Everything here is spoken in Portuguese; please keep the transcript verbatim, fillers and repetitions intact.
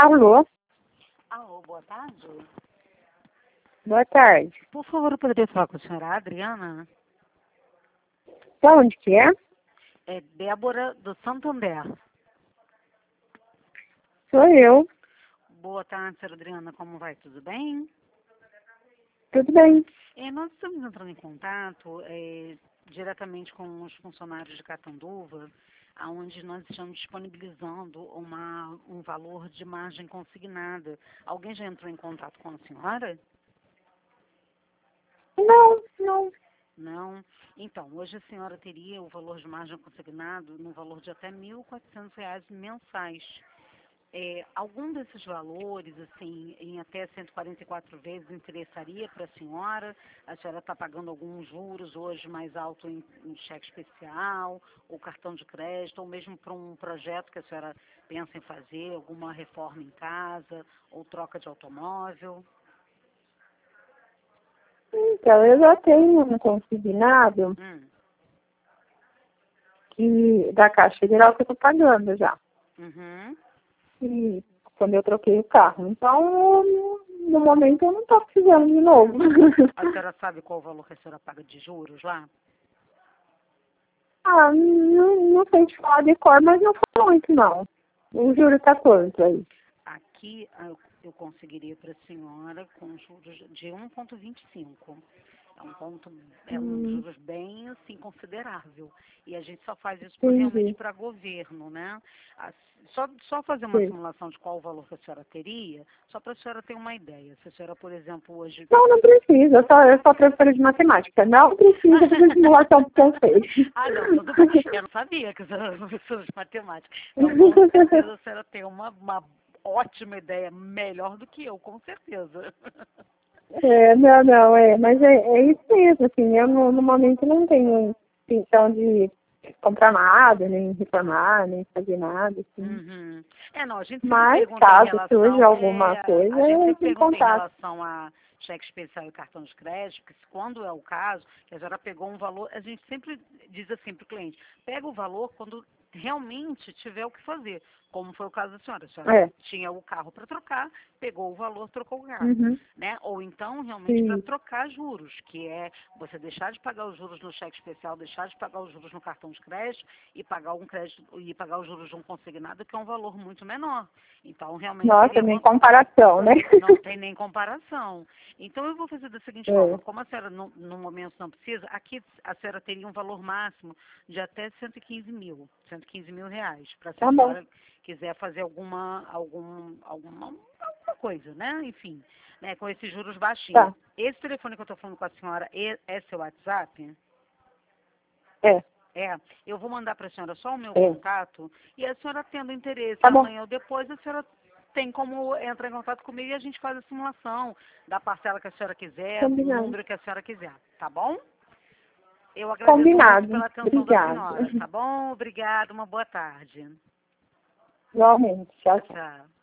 Alô, Alô, boa tarde. boa tarde. Por favor, eu poderia falar com a senhora Adriana? Da onde que é? É Débora do Santander. Sou eu. Boa tarde, senhora Adriana, como vai? Tudo bem? Tudo bem? É, nós estamos entrando em contato é, diretamente com os funcionários de Catanduva, onde nós estamos disponibilizando uma, um valor de margem consignada. Alguém já entrou em contato com a senhora? Não, não. Não? Então, hoje a senhora teria o valor de margem consignado no valor de até mil e quatrocentos reais mensais. É, algum desses valores, assim, em até cento e quarenta e quatro vezes, interessaria para a senhora? A senhora está pagando alguns juros hoje mais alto em, em cheque especial, ou cartão de crédito, ou mesmo para um projeto que a senhora pensa em fazer, alguma reforma em casa, ou troca de automóvel? Então, eu já tenho um consignado Hum, que, da Caixa Federal que eu estou pagando já. uhum. E quando eu troquei o carro. Então, no momento, eu não estou precisando de novo. A senhora sabe qual o valor que a senhora paga de juros lá? ah, não, não sei te falar de cor, mas não foi muito, não. O juro está quanto aí? Aqui ah, eu eu conseguiria para a senhora com juros de um vírgula vinte e cinco. É um ponto, é um Hum, juros bem assim considerável. E a gente só faz isso por, realmente entendi. para governo, né? As- Só, só fazer uma Sim. simulação de qual o valor que a senhora teria, só para a senhora ter uma ideia. Se a senhora, por exemplo, hoje. Não, não precisa. Eu sou, eu sou professora de matemática. Não precisa fazer simulação para vocês. Ah, não, tudo bem. Eu não sabia que a senhora era professora de matemática. Então, com certeza, a senhora tem uma, uma ótima ideia, melhor do que eu, com certeza. É, não, não, é, mas é, é isso mesmo, assim, eu no, no momento não tenho intenção de comprar nada, nem reformar, nem fazer nada, assim. Uhum. É, não, a gente sempre Mas pergunta em caso surja relação, alguma é, coisa, a gente eu sempre entro em pergunta em contato. relação a cheque especial e cartão de crédito, que se- quando é o caso, que a senhora pegou um valor, a gente sempre diz assim para o cliente, pega o valor quando realmente tiver o que fazer, como foi o caso da senhora. A senhora É, tinha o carro para trocar, pegou o valor, trocou o carro. uhum, Né? Ou então, realmente, para sim, trocar juros, que é você deixar de pagar os juros no cheque especial, deixar de pagar os juros no cartão de crédito e pagar um crédito e pagar os juros de um consignado, que é um valor muito menor. Então, realmente nossa, seria nem vo- comparação, né? não tem nem comparação. Então, eu vou fazer da seguinte forma, É, como a senhora no, no momento não precisa, aqui a senhora teria um valor máximo de até cento e quinze mil, cento e quinze mil reais, para se a tá bom, senhora quiser fazer alguma, algum, alguma, alguma coisa, né? Enfim, né? Com esses juros baixinhos. tá, Esse telefone que eu estou falando com a senhora é, é seu WhatsApp? é, É, eu vou mandar para a senhora só o meu é, contato e a senhora tendo interesse tá bom, amanhã ou depois, a senhora tem como entrar em contato comigo e a gente faz a simulação da parcela que a senhora quiser, do combinado, número que a senhora quiser, tá bom? Eu agradeço muito combinado, pela atenção da obrigada, senhora, tá bom? Obrigada, uma boa tarde. igualmente, tchau, Tchau, tchau. tchau.